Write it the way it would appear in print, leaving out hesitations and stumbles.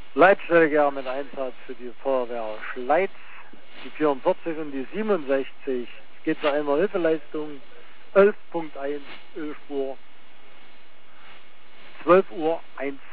Leitstelle mit Einsatz für die Feuerwehr Schleiz, die 44 und die 67. Es geht zu einer Hilfeleistung 11.1, 11 Uhr, 12 Uhr 1.